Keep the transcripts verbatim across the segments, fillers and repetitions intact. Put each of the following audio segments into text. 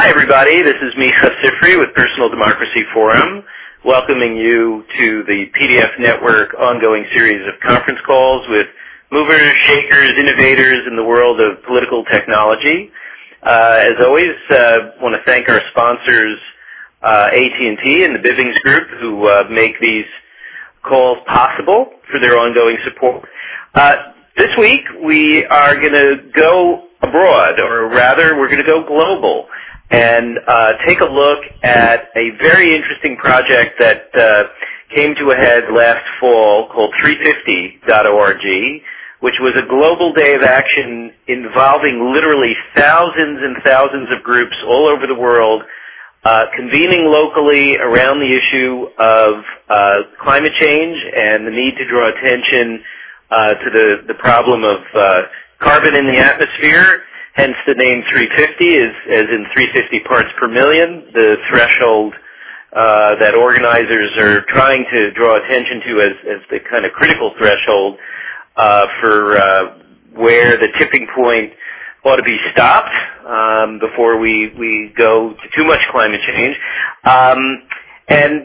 Hi, everybody. This is Micha Sifry with Personal Democracy Forum, welcoming you to the P D F Network ongoing series of conference calls with movers, shakers, innovators in the world of political technology. Uh, as always, I uh, want to thank our sponsors, uh, A T and T and the Bivings Group, who uh, make these calls possible for their ongoing support. Uh, this week, we are going to go abroad, or rather, we're going to go global and uh, take a look at a very interesting project that uh, came to a head last fall called three fifty dot org, which was a global day of action involving literally thousands and thousands of groups all over the world, uh, convening locally around the issue of uh, climate change and the need to draw attention uh, to the, the problem of uh, carbon in the atmosphere. Hence the name three fifty, is as in three hundred fifty parts per million, the threshold uh, that organizers are trying to draw attention to as, as the kind of critical threshold uh, for uh, where the tipping point ought to be stopped um, before we, we go to too much climate change. Um, and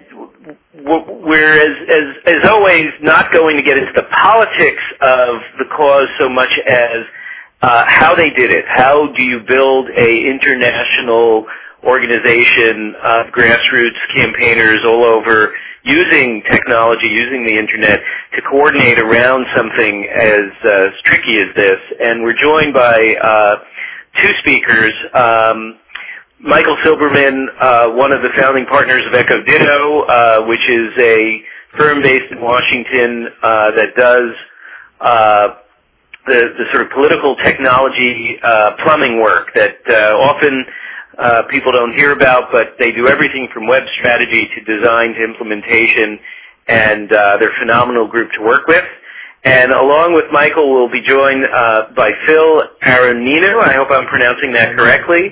we're, as, as, as always, not going to get into the politics of the cause so much as Uh, how they did it. How do you build a international organization of grassroots campaigners all over using technology, using the internet to coordinate around something as uh, tricky as this? And we're joined by uh, two speakers. Um, Michael Silberman, uh, one of the founding partners of Echo Ditto, uh, which is a firm based in Washington uh, that does uh, The, the sort of political technology uh, plumbing work that uh, often uh, people don't hear about, but they do everything from web strategy to design to implementation, and uh, they're a phenomenal group to work with. And along with Michael, we'll be joined uh, by Phil Aranino. I hope I'm pronouncing that correctly.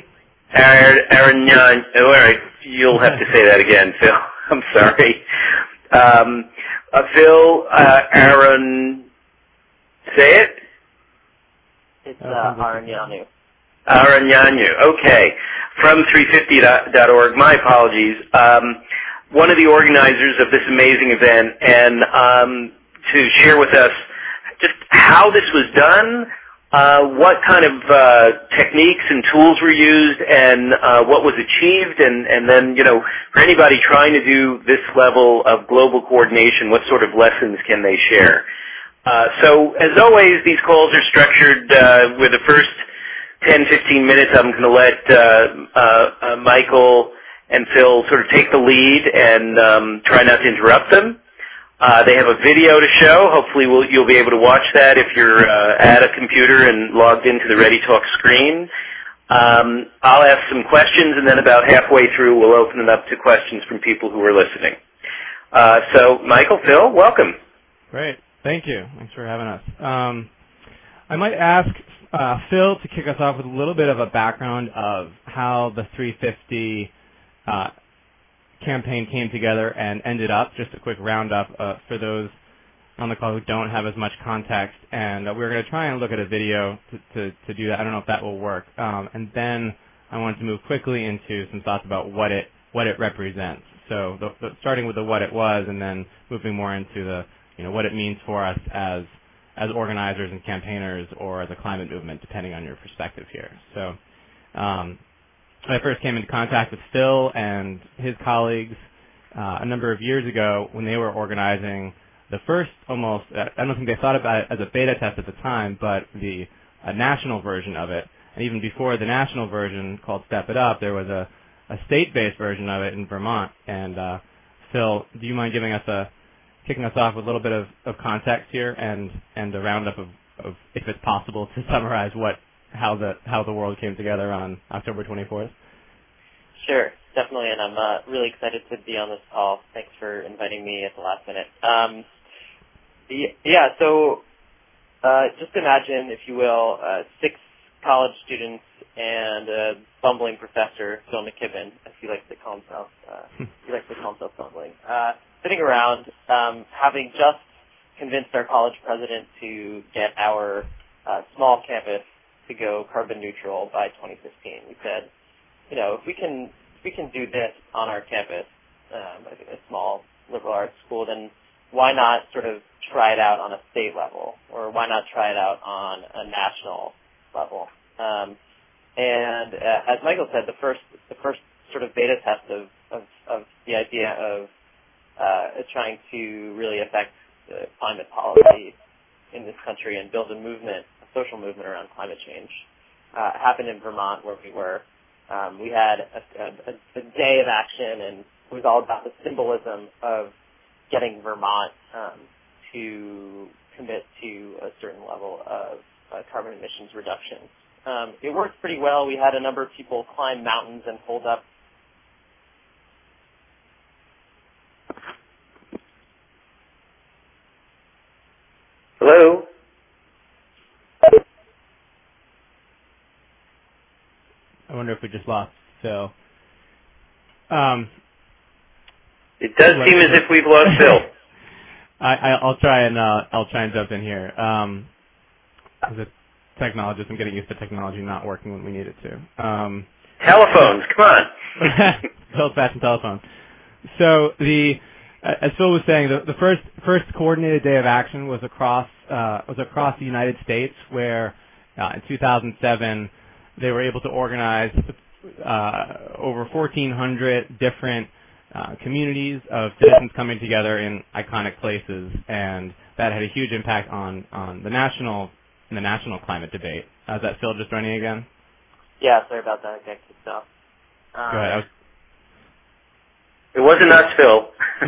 Aranino. All right, you'll have to say that again, Phil. I'm sorry. Um, uh, Phil uh, Aran. Say it. It's uh, Aranyanu. Aranyanu, okay. From three fifty dot org, my apologies. Um, one of the organizers of this amazing event, and um, to share with us just how this was done, uh, what kind of uh, techniques and tools were used, and uh, what was achieved, and, and then, you know, for anybody trying to do this level of global coordination, what sort of lessons can they share? Uh, so, as always, these calls are structured uh, with the first ten, fifteen minutes. I'm going to let uh, uh, uh, Michael and Phil sort of take the lead and um, try not to interrupt them. Uh, they have a video to show. Hopefully we'll, you'll be able to watch that if you're uh, at a computer and logged into the ReadyTalk screen. Um, I'll ask some questions, and then about halfway through we'll open it up to questions from people who are listening. Uh, so, Michael, Phil, welcome. Great. Thank you. Thanks for having us. Um, I might ask uh, Phil to kick us off with a little bit of a background of how the three fifty uh, campaign came together and ended up, just a quick roundup uh, for those on the call who don't have as much context. And uh, we're going to try and look at a video to, to, to do that. I don't know if that will work. Um, and then I wanted to move quickly into some thoughts about what it what it represents. So the, the, starting with the what it was, and then moving more into the you know, what it means for us as as organizers and campaigners, or as a climate movement, depending on your perspective here. So um, when I first came into contact with Phil and his colleagues uh, a number of years ago, when they were organizing the first almost, I don't think they thought about it as a beta test at the time, but the a national version of it. And even before the national version called Step It Up, there was a, a state-based version of it in Vermont. And uh, Phil, do you mind giving us a kicking us off with a little bit of, of context here, and, and a roundup of, of, if it's possible, to summarize what how the how the world came together on October twenty-fourth? Sure, definitely, and I'm uh, really excited to be on this call. Thanks for inviting me at the last minute. Um, yeah, so uh, just imagine, if you will, uh, six college students and a bumbling professor, Phil McKibben, as he likes to call himself. Uh, he likes to call himself bumbling. Uh, sitting around, um, having just convinced our college president to get our uh, small campus to go carbon neutral by twenty fifteen. We said, you know, if we can if we can do this on our campus, um, a small liberal arts school, then why not sort of try it out on a state level, or why not try it out on a national level? Um, and uh, as Michael said, the first the first sort of beta test of of, of the idea of uh, trying to really affect the climate policy in this country and build a movement, a social movement around climate change, uh, happened in Vermont, where we were. Um, we had a, a, a day of action, and it was all about the symbolism of getting Vermont um, to commit to a certain level of uh, carbon emissions reduction. Um, it worked pretty well. We had a number of people climb mountains and hold up Hello? I wonder if we just lost Phil. Um, it does seem as if we've lost Phil. I, I, I'll try and uh, I'll try and jump in here. Um, as a technologist, I'm getting used to technology not working when we need it to. Um, Telephones, come on. Old-fashioned telephone. So the as Phil was saying, the, the first first coordinated day of action was across uh, was across the United States, where uh, in two thousand seven they were able to organize uh, over fourteen hundred different uh, communities of citizens coming together in iconic places, and that had a huge impact on, on the national in the national climate debate. Uh, is that Phil just joining again? Yeah, sorry about that. I got kicked off. Um, Go ahead. I was It wasn't us, Phil.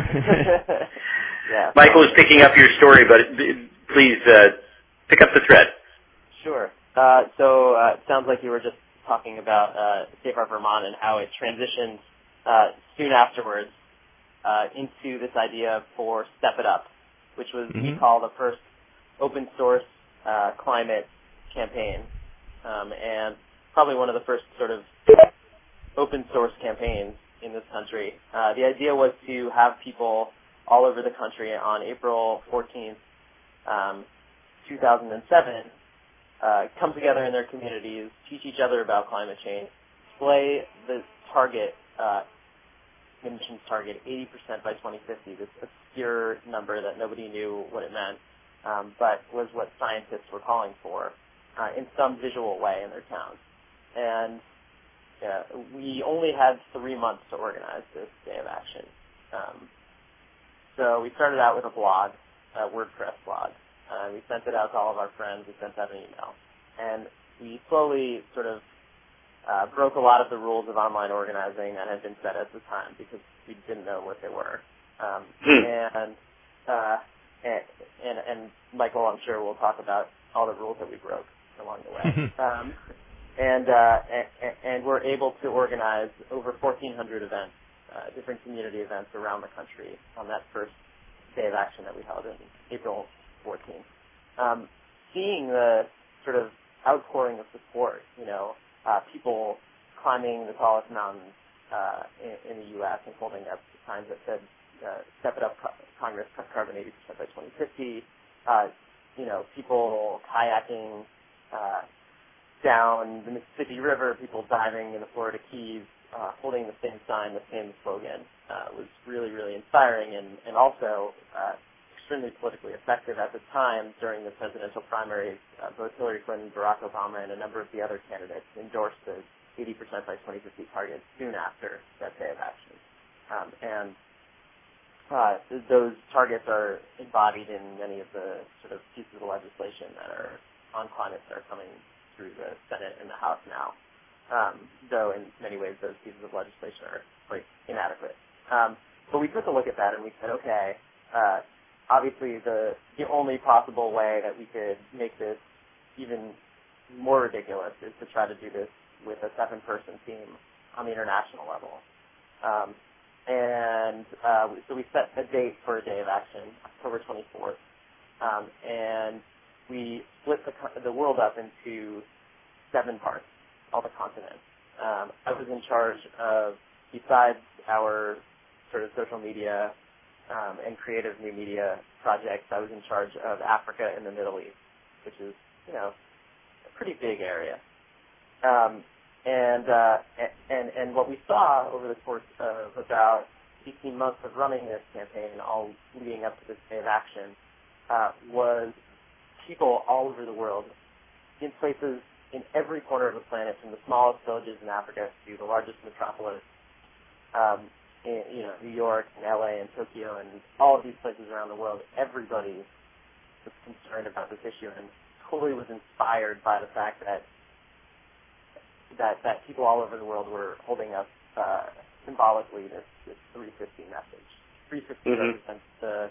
yeah. Michael was picking up your story, but please uh, pick up the thread. Sure. Uh, so uh, it sounds like you were just talking about uh, Save Our Vermont and how it transitioned uh, soon afterwards uh, into this idea for Step It Up, which was mm-hmm. we call the first open source uh, climate campaign, um, and probably one of the first sort of open source campaigns in this country. Uh, the idea was to have people all over the country on April fourteenth, um, two thousand seven, uh, come together in their communities, teach each other about climate change, display the target, uh, emissions target, eighty percent by twenty fifty, this obscure number that nobody knew what it meant, um, but was what scientists were calling for uh, in some visual way in their towns. And Yeah, we only had three months to organize this day of action. Um, so we started out with a blog, a WordPress blog. Uh, we sent it out to all of our friends. We sent out an email. And we slowly sort of uh, broke a lot of the rules of online organizing that had been set at the time because we didn't know what they were. Um, and, uh, and, and and Michael, I'm sure, will talk about all the rules that we broke along the way. um, And, uh, and and we're able to organize over fourteen hundred events, uh, different community events around the country on that first day of action that we held in April fourteenth. Um, seeing the sort of outpouring of support, you know, uh, people climbing the tallest mountains uh, in, in the U S and holding up signs that said, uh, "Step it up, Congress, cut carbon eighty percent by twenty fifty." Uh, you know, people kayaking. Uh, down the Mississippi River, people diving in the Florida Keys, uh, holding the same sign, the same slogan, uh, was really, really inspiring and, and also uh, extremely politically effective at the time during the presidential primaries. Uh, both Hillary Clinton, Barack Obama, and a number of the other candidates endorsed the eighty percent by twenty fifty target soon after that day of action. Um, and uh, those targets are embodied in many of the sort of pieces of legislation that are on climate that are coming through the Senate and the House now, um, though in many ways those pieces of legislation are quite inadequate. Um, but we took a look at that and we said, okay, uh, obviously the the only possible way that we could make this even more ridiculous is to try to do this with a seven-person team on the international level. Um, and uh, so we set a date for a day of action, October twenty-fourth, um, and we split the, the world up into seven parts, all the continents. Um, I was in charge of, besides our sort of social media um, and creative new media projects, I was in charge of Africa and the Middle East, which is, you know, a pretty big area. Um, and uh, and, and what we saw over the course of about eighteen months of running this campaign, all leading up to this day of action, uh, was people all over the world, in places in every corner of the planet, from the smallest villages in Africa to the largest metropolis, um, in, you know, New York and L A and Tokyo and all of these places around the world. Everybody was concerned about this issue and totally was inspired by the fact that that, that people all over the world were holding up uh, symbolically this, this three fifty message. three fifty mm-hmm. represents the,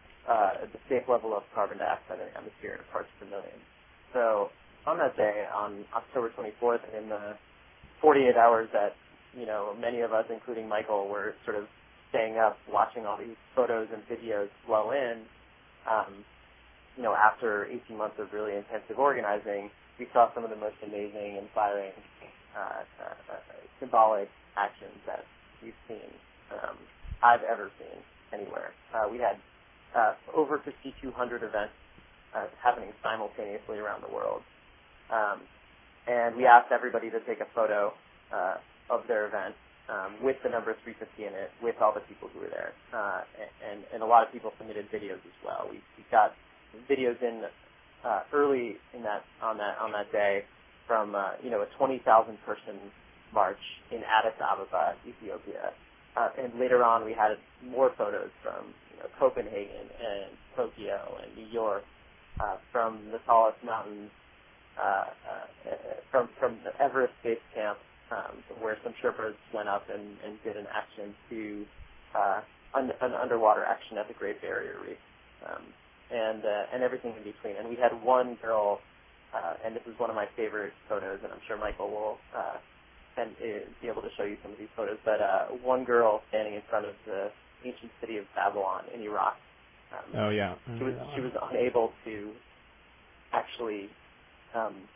uh, the safe level of carbon dioxide in the atmosphere in parts per million. So on that day, on October twenty-fourth, and in the forty-eight hours that, you know, many of us, including Michael, were sort of staying up watching all these photos and videos flow in, um, you know, after eighteen months of really intensive organizing, we saw some of the most amazing, inspiring, uh, uh, symbolic actions that we've seen, um, I've ever seen anywhere. Uh, we had uh, over fifty-two hundred events uh, happening simultaneously around the world. Um, and we asked everybody to take a photo uh, of their event um, with the number three fifty in it, with all the people who were there. Uh, and, and a lot of people submitted videos as well. We, we got videos in uh, early in that on that on that day from uh, you know a twenty thousand person march in Addis Ababa, Ethiopia. Uh, and later on, we had more photos from you know, Copenhagen and Tokyo and New York, uh, from the tallest mountains. Uh, uh, from from the Everest Base Camp, um, where some Sherpas went up and, and did an action to uh, un, an underwater action at the Great Barrier Reef, um, and uh, and everything in between. And we had one girl, uh, and this is one of my favorite photos, and I'm sure Michael will uh, and uh, be able to show you some of these photos. But uh, one girl standing in front of the ancient city of Babylon in Iraq. Um, oh yeah, she was she was unable to actually. Um,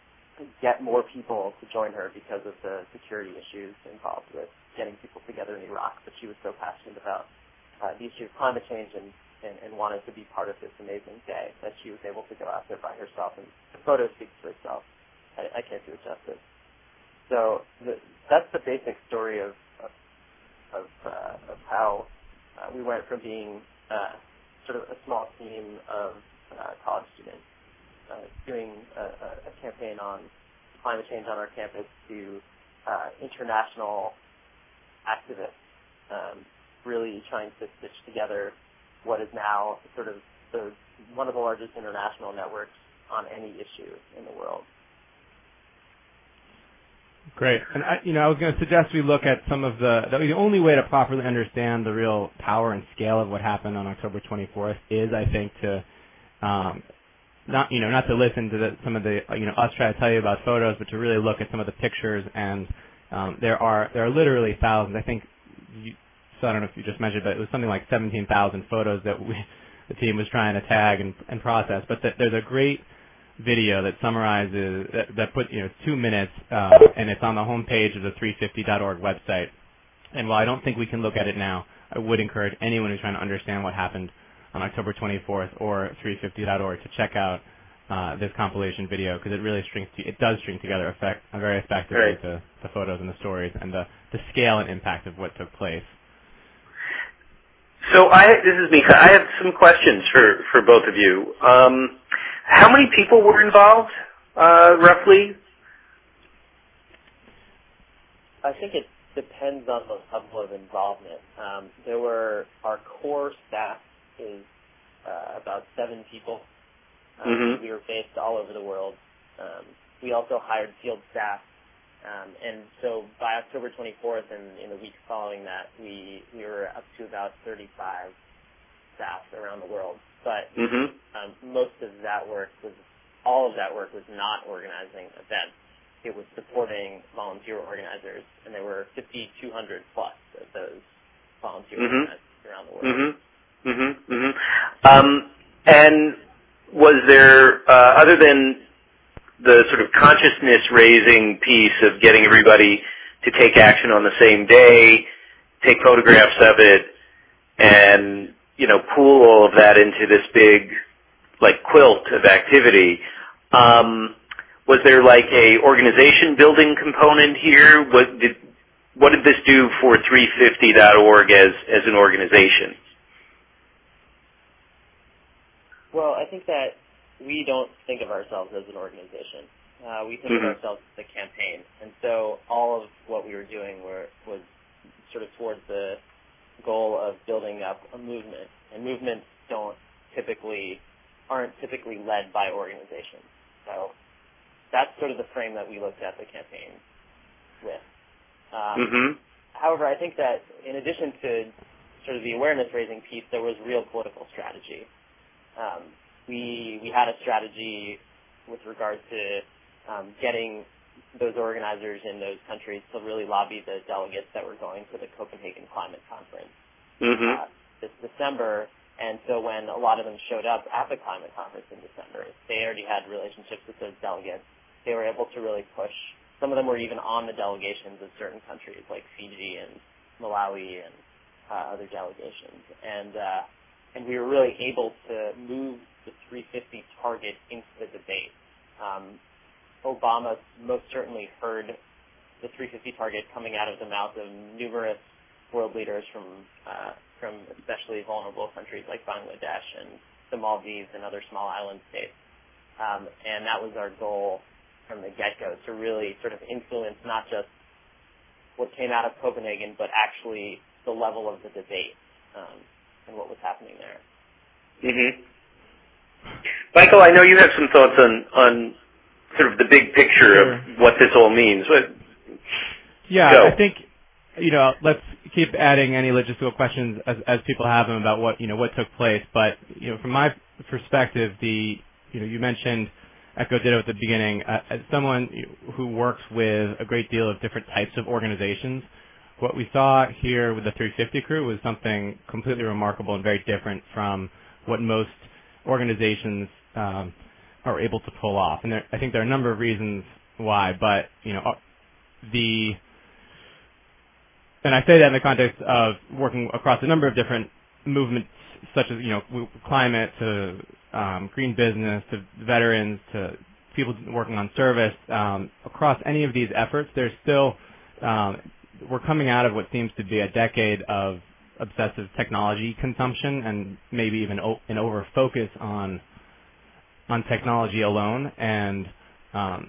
get more people to join her because of the security issues involved with getting people together in Iraq. But she was so passionate about uh, the issue of climate change and, and, and wanted to be part of this amazing day that she was able to go out there by herself. And the photo speaks for itself. I, I can't do it justice. So the, that's the basic story of of, of, uh, of how uh, we went from being uh, sort of a small team of uh, college students Uh, doing a, a campaign on climate change on our campus to uh, international activists, um, really trying to stitch together what is now sort of the, one of the largest international networks on any issue in the world. Great. And I, you know, I was going to suggest we look at some of the, the the only way to properly understand the real power and scale of what happened on October twenty-fourth is, I think, to um, Not you know not to listen to the, some of the you know us try to tell you about photos, but to really look at some of the pictures. And um, there are there are literally thousands. I think you, so I don't know if you just measured, but it was something like seventeen thousand photos that we, the team was trying to tag and, and process. But the, there's a great video that summarizes that, that put you know two minutes, uh, and it's on the homepage of the three fifty dot org website. And while I don't think we can look at it now, I would encourage anyone who's trying to understand what happened on October twenty-fourth or three fifty dot org to check out uh, this compilation video, because it really strings to, it does string together effect, uh, very effectively right. the, the photos and the stories and the, the scale and impact of what took place. So I this is Mika. I have some questions for, for both of you. Um, how many people were involved, uh, roughly? I think it depends on the level of involvement. Um, there were our core staff is uh, about seven people. Um, mm-hmm. We were based all over the world. Um, we also hired field staff. Um, and so by October twenty-fourth and in the weeks following that, we, we were up to about thirty-five staff around the world. But mm-hmm. um, most of that work was, all of that work was not organizing events. It was supporting volunteer organizers, and there were fifty-two hundred plus of those volunteer mm-hmm. organizers around the world. Mm-hmm. Mm-hmm, mm-hmm. Um, and was there, uh, other than the sort of consciousness-raising piece of getting everybody to take action on the same day, take photographs of it, and, you know, pool all of that into this big, like, quilt of activity, um, was there, like, a organization-building component here? Was, did, what did this do for three fifty dot org as, as an organization? Well, I think that we don't think of ourselves as an organization. Uh, we think mm-hmm. of ourselves as a campaign. And so all of what we were doing were, was sort of towards the goal of building up a movement. And movements don't typically, aren't typically led by organizations. So that's sort of the frame that we looked at the campaign with. Um, mm-hmm. However, I think that in addition to sort of the awareness-raising piece, there was real political strategy. Um, we we had a strategy with regard to um, getting those organizers in those countries to really lobby the delegates that were going to the Copenhagen Climate Conference mm-hmm. uh, this December. And so when a lot of them showed up at the climate conference in December, they already had relationships with those delegates. They were able to really push. Some of them were even on the delegations of certain countries like Fiji and Malawi and uh, other delegations. And uh, and we were really able to move the three fifty target into the debate. Um, Obama most certainly heard the three fifty target coming out of the mouth of numerous world leaders from uh, from especially vulnerable countries like Bangladesh and the Maldives and other small island states. Um, and that was our goal from the get-go, to really sort of influence not just what came out of Copenhagen, but actually the level of the debate um, and what was happening there. Mm-hmm. Michael, I know you have some thoughts on, on sort of the big picture sure. of what this all means. What, yeah, go. I think, you know, let's keep adding any logistical questions as, as people have them about what, you know, what took place. But, you know, from my perspective, the, you know, you mentioned Echo Ditto at the beginning. Uh, as someone who works with a great deal of different types of organizations, what we saw here with the three fifty crew was something completely remarkable and very different from what most organizations um, are able to pull off. And there, I think there are a number of reasons why, but, you know, the, and I say that in the context of working across a number of different movements, such as, you know, climate to um, green business to veterans to people working on service. Um, across any of these efforts, there's still, um, we're coming out of what seems to be a decade of obsessive technology consumption and maybe even o- an over-focus on on technology alone, and um,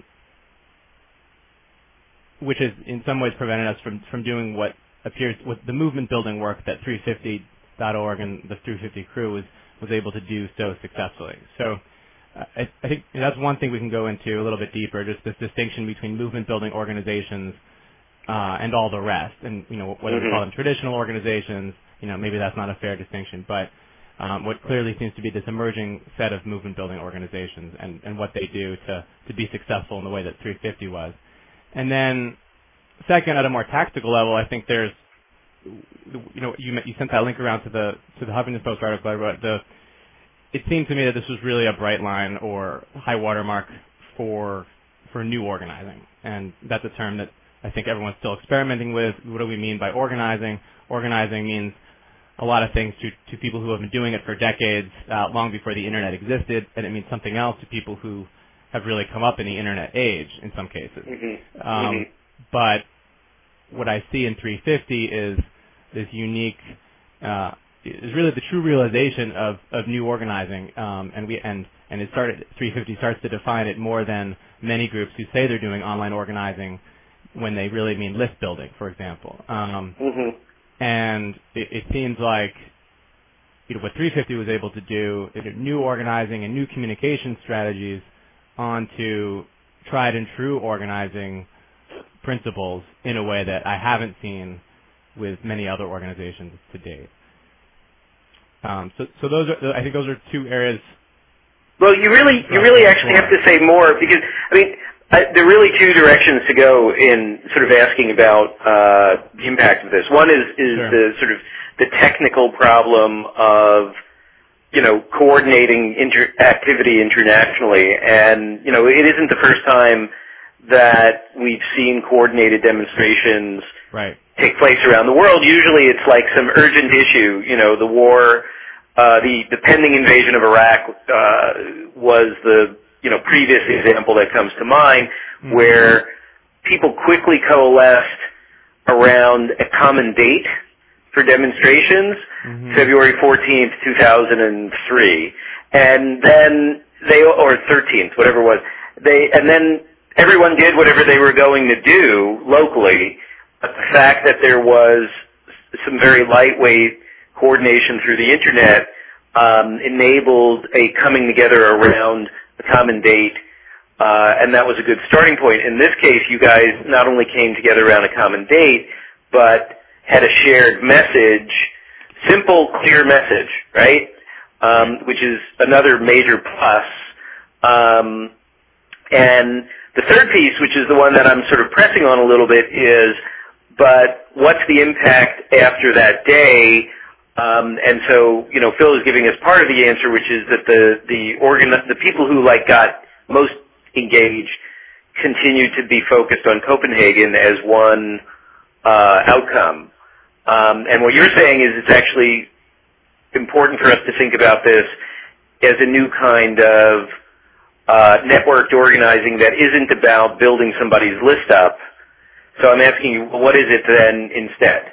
which has in some ways prevented us from, from doing what appears with the movement building work that three fifty dot org and the three fifty crew was, was able to do so successfully. So uh, I, I think that's one thing we can go into a little bit deeper, just this distinction between movement building organizations uh, and all the rest. And, you know, whether mm-hmm. we call them traditional organizations, you know, maybe that's not a fair distinction, but um, what clearly seems to be this emerging set of movement building organizations and, and what they do to, to be successful in the way that three fifty was. And then second, at a more tactical level, I think there's, you know, you, you sent that link around to the to the Huffington Post article I wrote. The, it seemed to me that this was really a bright line or high watermark for for new organizing, and that's a term that I think everyone's still experimenting with. What do we mean by organizing? Organizing means a lot of things to, to people who have been doing it for decades, uh, long before the internet existed, and it means something else to people who have really come up in the internet age in some cases. Mm-hmm. Um, mm-hmm. But what I see in three fifty is this unique, uh, is really the true realization of, of new organizing, um, and we and and it started. three fifty starts to define it more than many groups who say they're doing online organizing when they really mean list building, for example. Um, mm-hmm. And it, it seems like, you know, what three fifty was able to do is new organizing and new communication strategies onto tried and true organizing principles in a way that I haven't seen with many other organizations to date. Um, so, so those are, I think those are two areas. Well, you really, you really actually have to say more because, I mean, uh, there are really two directions to go in sort of asking about uh, the impact of this. One is, is Sure. the sort of the technical problem of, you know, coordinating inter- activity internationally, and you know, it isn't the first time that we've seen coordinated demonstrations right. take place around the world. Usually it's like some urgent issue. You know, the war, uh, the, the pending invasion of Iraq uh, was the, you know, previous example that comes to mind, mm-hmm. where people quickly coalesced around a common date for demonstrations, mm-hmm. February fourteenth, two thousand three, and then they, or thirteenth, whatever it was, they, and then everyone did whatever they were going to do locally, but the fact that there was some very lightweight coordination through the internet um, enabled a coming together around a common date, uh, and that was a good starting point. In this case, you guys not only came together around a common date, but had a shared message, simple, clear message, right? Um, which is another major plus. Um, and the third piece, which is the one that I'm sort of pressing on a little bit, is, but what's the impact after that day? Um, and so, you know, Phil is giving us part of the answer, which is that the the organ, the people who like got most engaged continued to be focused on Copenhagen as one uh, outcome. Um, and what you're saying is it's actually important for us to think about this as a new kind of uh, networked organizing that isn't about building somebody's list up. So I'm asking you, what is it then instead?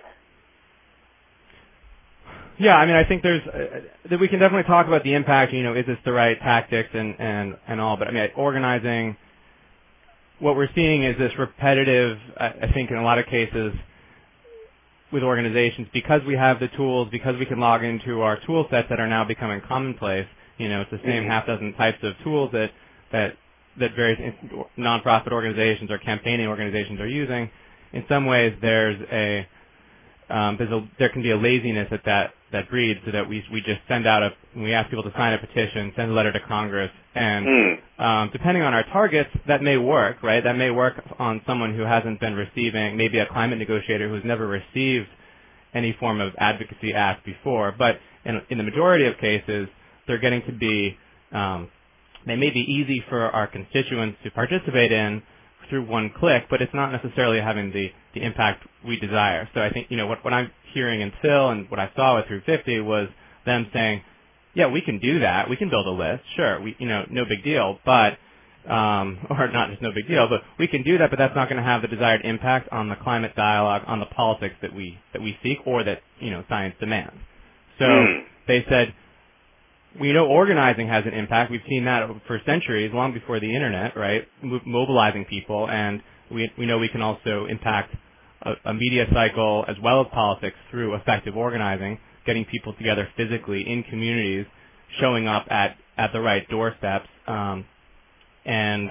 Yeah, I mean, I think there's uh, that we can definitely talk about the impact. You know, is this the right tactics and and and all? But I mean, organizing. What we're seeing is this repetitive. I think in a lot of cases with organizations, because we have the tools, because we can log into our tool sets that are now becoming commonplace. You know, it's the same mm-hmm. half dozen types of tools that that that various nonprofit organizations or campaigning organizations are using. In some ways, there's a um, there's a there can be a laziness at that that breeds, so that we we just send out a we ask people to sign a petition, send a letter to Congress, and mm. um, depending on our targets, that may work, right? That may work on someone who hasn't been receiving, maybe a climate negotiator who's never received any form of advocacy ask before. But in, in the majority of cases, they're getting to be um, they may be easy for our constituents to participate in through one click, but it's not necessarily having the, the impact we desire. So I think, you know, what, what I'm hearing in Phil and what I saw with three fifty was them saying, yeah, we can do that. We can build a list. Sure. We, you know, no big deal, but, um, or not just no big deal, but we can do that, but that's not going to have the desired impact on the climate dialogue, on the politics that we, that we seek or that, you know, science demands. So mm. they said, we know organizing has an impact. We've seen that for centuries, long before the internet, right? Mobilizing people, and we we know we can also impact a, a media cycle as well as politics through effective organizing, getting people together physically in communities, showing up at, at the right doorsteps, um, and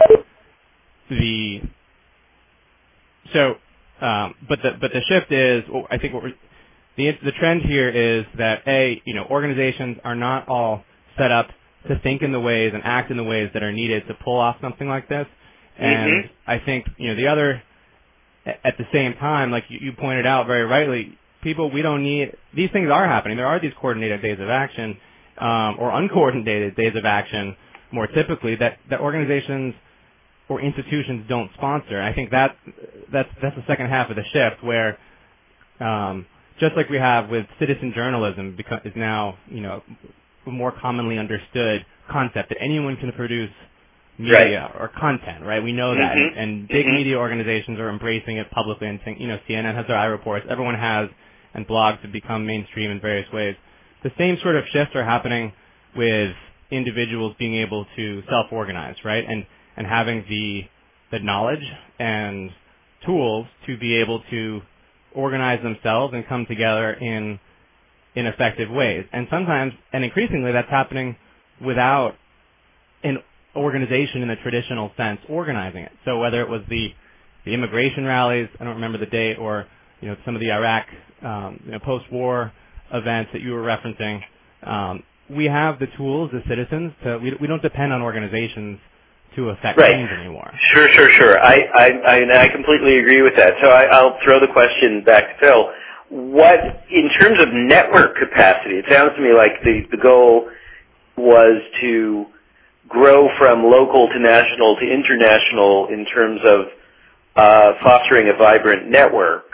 the so um, but the but the shift is, I think what we're, the the trend here is that a you know organizations are not all set up to think in the ways and act in the ways that are needed to pull off something like this. And mm-hmm. I think, you know, the other, at the same time, like you, you pointed out very rightly, people, we don't need, these things are happening. There are these coordinated days of action, um, or uncoordinated days of action, more typically, that, that organizations or institutions don't sponsor. I think that, that's, that's the second half of the shift where, um, just like we have with citizen journalism, because is now, you know, a more commonly understood concept that anyone can produce media right. or content, right? We know that, mm-hmm. and, and big mm-hmm. media organizations are embracing it publicly and saying, you know, C N N has their iReports, everyone has, and blogs have become mainstream in various ways. The same sort of shifts are happening with individuals being able to self-organize, right? And and having the the knowledge and tools to be able to organize themselves and come together in in effective ways. And sometimes, and increasingly, that's happening without an organization in the traditional sense organizing it. So whether it was the, the immigration rallies, I don't remember the date, or you know some of the Iraq um, you know, post-war events that you were referencing, um, we have the tools as citizens to, we, we don't depend on organizations to affect right. change anymore. Sure, sure, sure. I, I, I, I completely agree with that. So I, I'll throw the question back to Phil. What, in terms of network capacity, it sounds to me like the, the goal was to grow from local to national to international in terms of uh, fostering a vibrant network.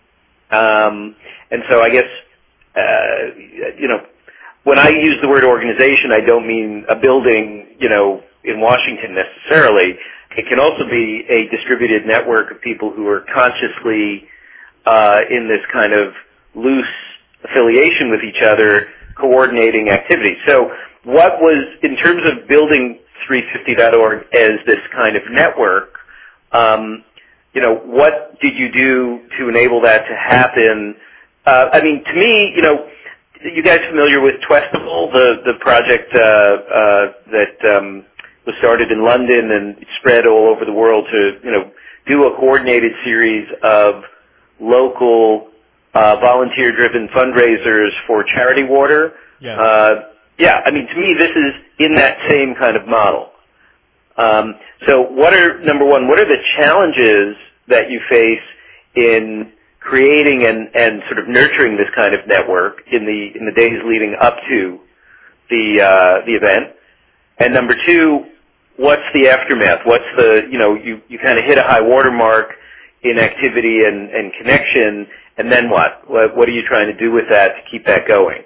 Um, and so I guess, uh, you know, when I use the word organization, I don't mean a building, you know, in Washington necessarily. It can also be a distributed network of people who are consciously uh, in this kind of loose affiliation with each other, coordinating activities. So what was, in terms of building three fifty dot org as this kind of network, um, you know, what did you do to enable that to happen? Uh, I mean, to me, you know, you guys familiar with Twestival, the, the project uh, uh, that um, was started in London and spread all over the world to, you know, do a coordinated series of local uh, volunteer-driven fundraisers for charity water. Yeah. Uh, yeah, I mean, to me, this is in that same kind of model. Um, so what are, number one, what are the challenges that you face in creating and, and sort of nurturing this kind of network in the in the days leading up to the uh, the event? And number two, what's the aftermath? What's the, you know, you, you kind of hit a high watermark in activity and, and connection, and then what? what? What are you trying to do with that to keep that going?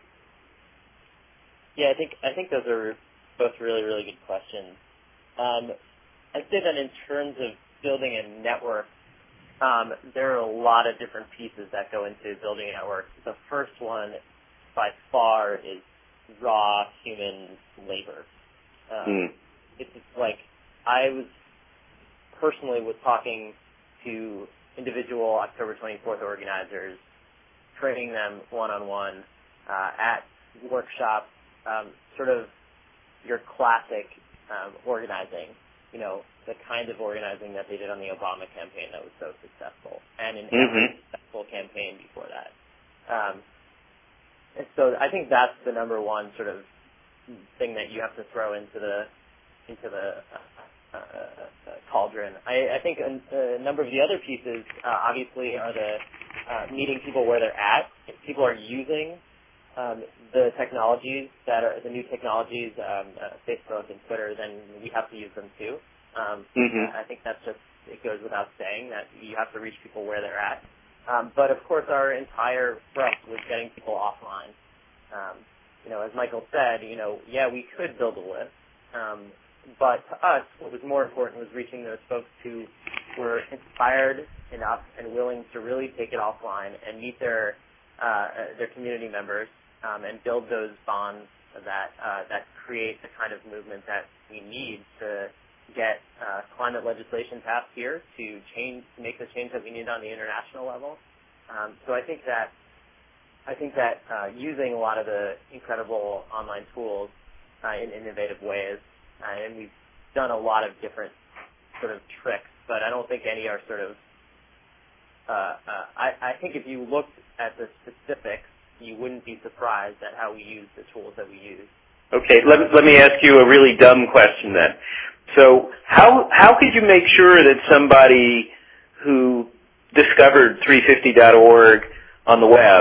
Yeah, I think I think those are both really, really good questions. Um, I'd say that in terms of building a network, um, there are a lot of different pieces that go into building a network. The first one, by far, is raw human labor. Um, mm. It's just like I was personally was talking to individual October twenty-fourth organizers, training them one-on-one uh, at workshops, um, sort of your classic um, organizing, you know, the kind of organizing that they did on the Obama campaign that was so successful, and in mm-hmm. every successful campaign before that. Um, and so I think that's the number one sort of thing that you have to throw into the into the uh, uh, uh, cauldron. I, I think a, a number of the other pieces, uh, obviously, are the uh, meeting people where they're at. If people are using um, the technologies that are the new technologies, um, uh, Facebook and Twitter, then we have to use them too. Um, mm-hmm. I think that's just, it goes without saying that you have to reach people where they're at. Um, but of course, our entire thrust was getting people offline. Um, you know, as Michael said, you know, yeah, we could build a list. Um, But to us, what was more important was reaching those folks who were inspired enough and willing to really take it offline and meet their uh, their community members um, and build those bonds that uh, that create the kind of movement that we need to get uh, climate legislation passed here, to change, to make the change that we need on the international level. Um, so I think that I think that uh, using a lot of the incredible online tools uh, in innovative ways. Uh, and we've done a lot of different sort of tricks, but I don't think any are sort of, uh, uh, I, I think if you looked at the specifics, you wouldn't be surprised at how we use the tools that we use. Okay, let, let me ask you a really dumb question then. So how, how could you make sure that somebody who discovered three fifty dot org on the web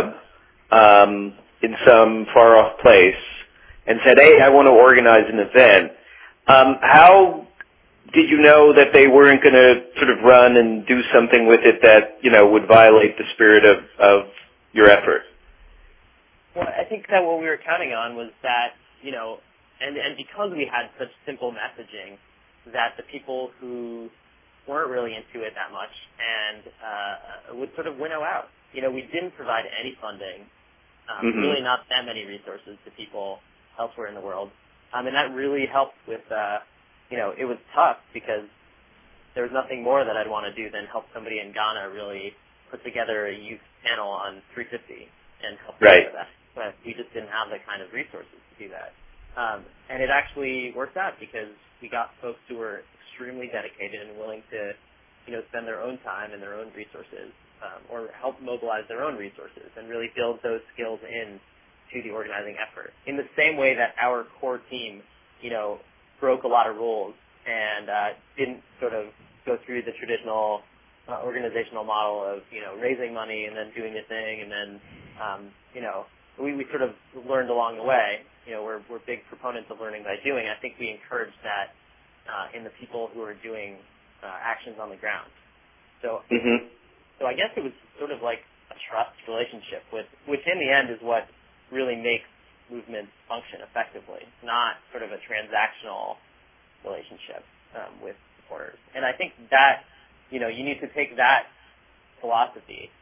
um, in some far-off place and said, hey, I want to organize an event, Um, how did you know that they weren't going to sort of run and do something with it that, you know, would violate the spirit of, of your effort? Well, I think that what we were counting on was that, you know, and, and because we had such simple messaging, that the people who weren't really into it that much and uh, would sort of winnow out. You know, we didn't provide any funding, um, mm-hmm. really not that many resources to people elsewhere in the world. Um, and that really helped with, uh, you know, it was tough because there was nothing more that I'd want to do than help somebody in Ghana really put together a youth panel on three fifty and help right. with that. But we just didn't have the kind of resources to do that. Um, and it actually worked out because we got folks who were extremely dedicated and willing to, you know, spend their own time and their own resources um, or help mobilize their own resources and really build those skills in to the organizing effort. In the same way that our core team, you know, broke a lot of rules and uh, didn't sort of go through the traditional uh, organizational model of, you know, raising money and then doing the thing and then, um, you know, we, we sort of learned along the way. You know, we're, we're big proponents of learning by doing. I think we encourage that uh, in the people who are doing uh, actions on the ground. So, mm-hmm. so I guess it was sort of like a trust relationship with, which in the end is what really makes movements function effectively, not sort of a transactional relationship um, with supporters. And I think that, you know, you need to take that philosophy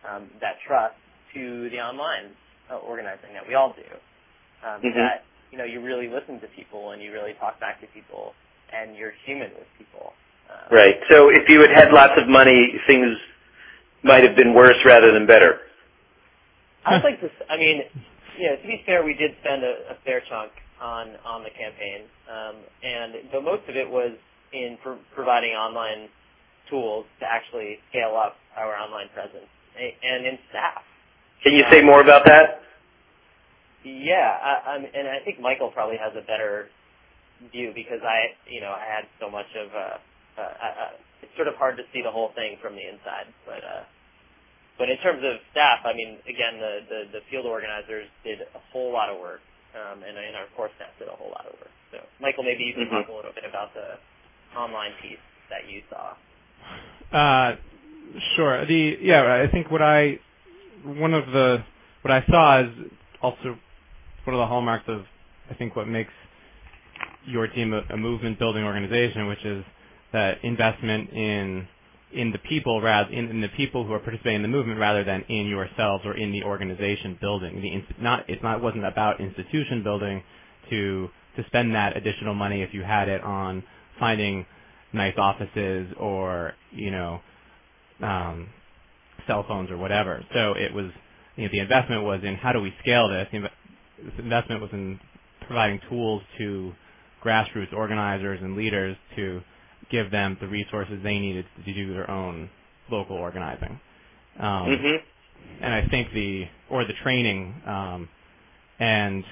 um, that trust to the online uh, organizing that we all do. Um, mm-hmm. That, you know, you really listen to people and you really talk back to people and you're human with people. Um, right. So if you had had lots of money, things might have been worse rather than better. I'd like to, I mean, you know, to be fair, we did spend a, a fair chunk on, on the campaign. Um, and but most of it was in pro- providing online tools to actually scale up our online presence and in staff. Can you say more about that? Yeah, I, I'm, and I think Michael probably has a better view because I, you know, I had so much of. Uh, uh, uh, it's sort of hard to see the whole thing from the inside, but uh, but in terms of staff, I mean, again, the, the, the field organizers did a whole lot of work, um, and, and our core staff did a whole lot of work. So, Michael, maybe you can mm-hmm. talk a little bit about the online piece that you saw. Uh, sure. The yeah, I think what I one of the what I saw is also one of the hallmarks of, I think, what makes your team a, a movement-building organization, which is that investment in in the people, rather in, in the people who are participating in the movement, rather than in yourselves or in the organization building. The not it's not it wasn't about institution building to to spend that additional money if you had it on finding nice offices or you know um, cell phones or whatever. So it was you know, the investment was in how do we scale this. This investment was in providing tools to grassroots organizers and leaders to give them the resources they needed to do their own local organizing. Um, mm-hmm. And I think the, or the training, um, and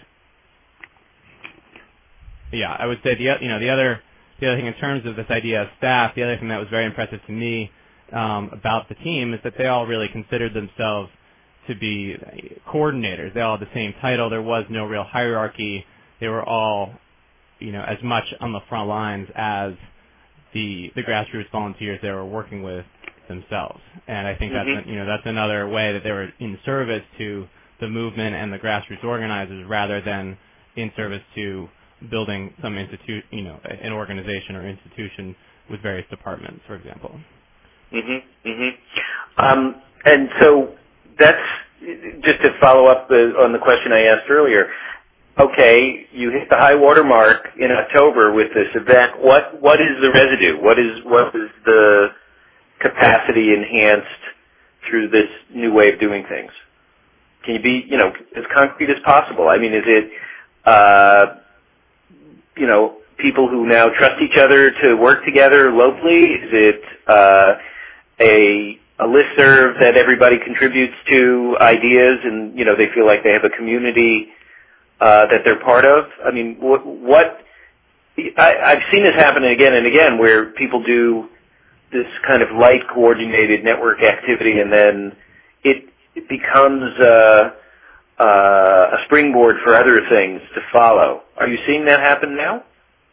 yeah, I would say the, you know, the other, the other thing in terms of this idea of staff, the other thing that was very impressive to me um, about the team is that they all really considered themselves to be coordinators. They all had the same title. There was no real hierarchy. They were all, you know, as much on the front lines as the the grassroots volunteers they were working with themselves. And I think mm-hmm. that's you know that's another way that they were in service to the movement and the grassroots organizers rather than in service to building some institute, you know, an organization or institution with various departments, for example. Mhm. Mhm. Um, and so that's just to follow up the, on the question I asked earlier. Okay, you hit the high water mark in October with this event. What what is the residue? What is what is the capacity enhanced through this new way of doing things? Can you be, you know, as concrete as possible? I mean, is it, uh, you know, people who now trust each other to work together locally? Is it uh, a a listserv that everybody contributes to ideas and, you know, they feel like they have a community uh, that they're part of? I mean, what, what I, I've seen this happen again and again where people do this kind of light coordinated network activity and then it, it becomes uh, uh, a springboard for other things to follow. Are you seeing that happen now?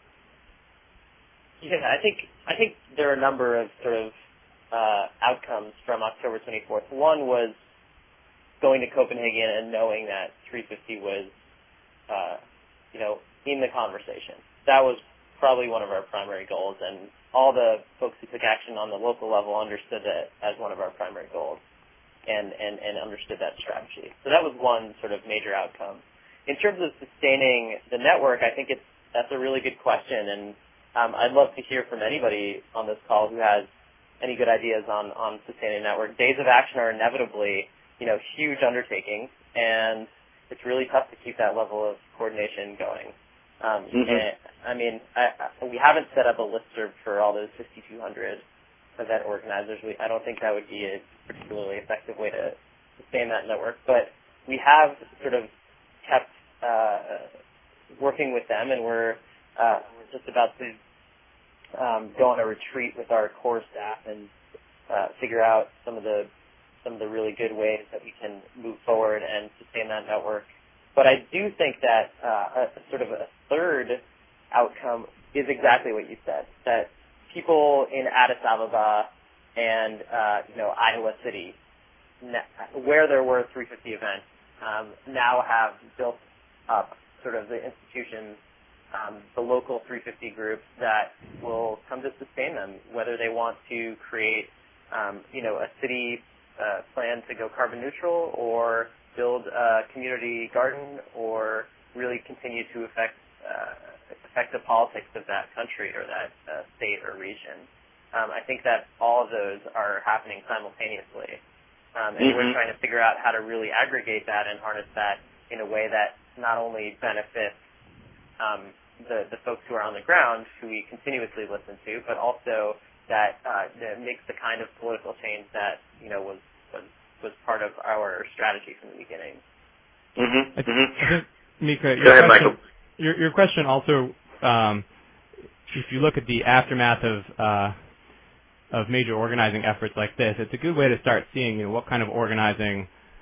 Yeah, I think I think there are a number of sort of uh, outcomes from October twenty-fourth. One was going to Copenhagen and knowing that three fifty was, uh, you know, in the conversation. That was probably one of our primary goals, and all the folks who took action on the local level understood that as one of our primary goals and, and, and understood that strategy. So that was one sort of major outcome. In terms of sustaining the network, I think it's that's a really good question, and um, I'd love to hear from anybody on this call who has any good ideas on, on sustaining network. Days of action are inevitably, you know, huge undertakings, and it's really tough to keep that level of coordination going. Um, mm-hmm. and, I mean, I, I, we haven't set up a listserv for all those fifty-two hundred event organizers. We, I don't think that would be a particularly effective way to sustain that network, but we have sort of kept uh, working with them, and we're, uh, we're just about to Um, go on a retreat with our core staff and uh, figure out some of the some of the really good ways that we can move forward and sustain that network. But I do think that uh, a, sort of a third outcome is exactly what you said, that people in Addis Ababa and uh, you know Iowa City, where there were three fifty events, um, now have built up sort of the institutions, Um, the local three fifty groups that will come to sustain them, whether they want to create, um, you know, a city uh, plan to go carbon neutral, or build a community garden, or really continue to affect uh, affect the politics of that country or that uh, state or region. Um, I think that all of those are happening simultaneously, um, and mm-hmm. we're trying to figure out how to really aggregate that and harness that in a way that not only benefits um, the, the folks who are on the ground, who we continuously listen to, but also that, uh, that makes the kind of political change that you know was was, was part of our strategy from the beginning. Mm-hmm. I, th- I think, Mika, Go ahead, question, Michael. Your, your question also, um, if you look at the aftermath of uh, of major organizing efforts like this, it's a good way to start seeing you know, what kind of organizing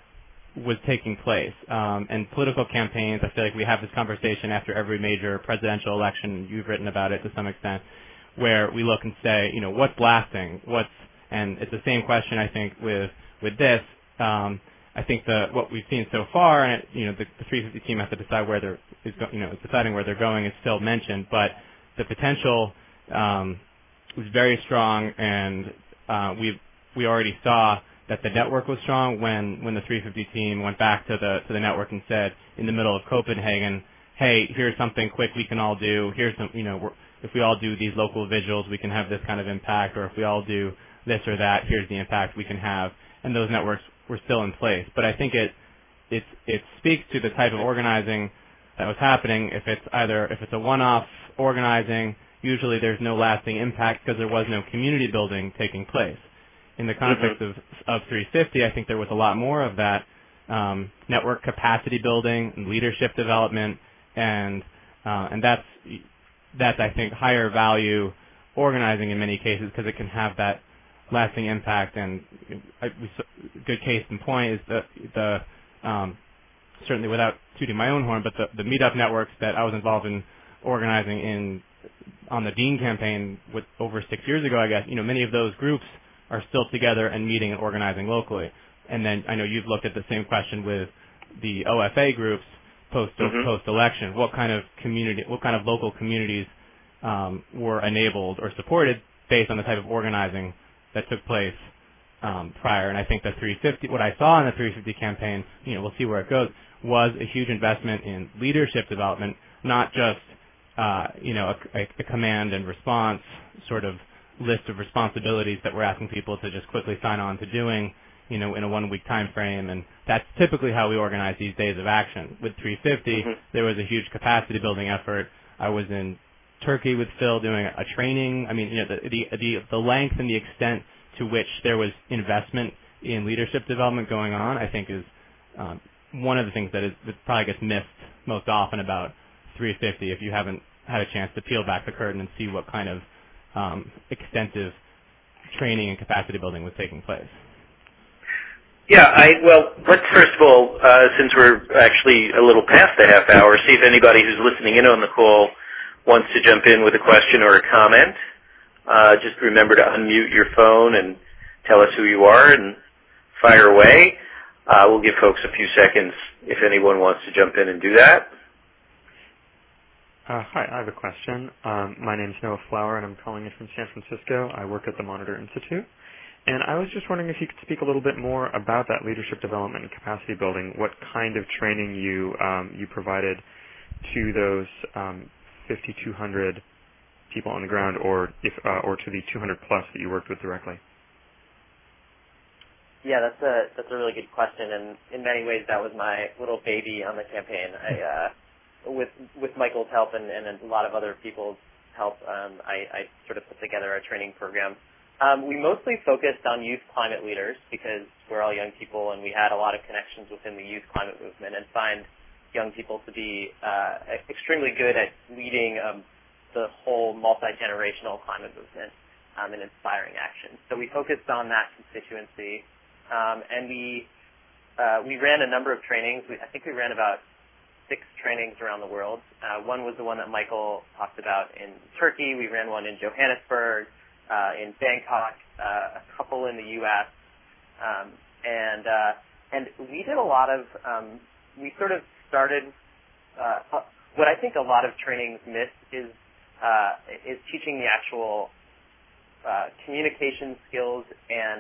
was taking place. Um, and political campaigns, I feel like we have this conversation after every major presidential election. You've written about it to some extent, where we look and say, you know, what's lasting? What's and it's the same question I think with with this. Um, I think the what we've seen so far, and it, you know, the, the three fifty team has to decide where they're is go, you know deciding where they're going is still mentioned, but the potential um, was very strong, and uh, we we already saw that the network was strong when, when the three fifty team went back to the to the network and said in the middle of Copenhagen, hey, here's something quick we can all do. Here's some, you know, we're, if we all do these local vigils, we can have this kind of impact, or if we all do this or that, here's the impact we can have. And those networks were still in place. But I think it it it speaks to the type of organizing that was happening. If it's either if it's a one-off organizing, usually there's no lasting impact because there was no community building taking place. In the context mm-hmm. of, of three fifty, I think there was a lot more of that um, network capacity building and leadership development, and uh, and that's that's I think higher value organizing in many cases because it can have that lasting impact. And a good case in point is the the um, certainly without tooting my own horn, but the, the meetup networks that I was involved in organizing in on the Dean campaign with over six years ago, I guess. You know, many of those groups are still together and meeting and organizing locally. And then I know you've looked at the same question with the O F A groups post mm-hmm. post election. What kind of community, what kind of local communities um, were enabled or supported based on the type of organizing that took place um, prior? And I think the three fifty, what I saw in the three fifty campaign, you know, we'll see where it goes, was a huge investment in leadership development, not just uh, you know a, a, a command and response sort of list of responsibilities that we're asking people to just quickly sign on to doing, you know, in a one-week time frame. And that's typically how we organize these days of action. With three fifty, mm-hmm. there was a huge capacity building effort. I was in Turkey with Phil doing a training. I mean, you know, the the the, the length and the extent to which there was investment in leadership development going on, I think, is um, one of the things that is that probably gets missed most often about three fifty. If you haven't had a chance to peel back the curtain and see what kind of Um, extensive training and capacity building was taking place. Yeah, I well, let's first of all, uh, since we're actually a little past the half hour, see if anybody who's listening in on the call wants to jump in with a question or a comment. Uh, just remember to unmute your phone and tell us who you are and fire away. Uh, we'll give folks a few seconds if anyone wants to jump in and do that. Uh, hi, I have a question. Um, my name is Noah Flower, and I'm calling in from San Francisco. I work at the Monitor Institute. And I was just wondering if you could speak a little bit more about that leadership development and capacity building, what kind of training you um, you provided to those um, fifty-two hundred people on the ground, or if uh, or to the two hundred plus that you worked with directly. Yeah, that's a that's a really good question, and in many ways that was my little baby on the campaign. I uh, With with Michael's help and, and a lot of other people's help, um, I, I sort of put together a training program. Um, we mostly focused on youth climate leaders because we're all young people and we had a lot of connections within the youth climate movement and find young people to be uh, extremely good at leading um, the whole multi-generational climate movement um, and inspiring action. So we focused on that constituency, um, and we uh, we ran a number of trainings. We, I think we ran about six trainings around the world. Uh, one was the one that Michael talked about in Turkey. We ran one in Johannesburg, uh, in Bangkok, uh, a couple in the U S Um, and uh, and we did a lot of. Um, we sort of started. Uh, what I think a lot of trainings miss is uh, is teaching the actual uh, communication skills and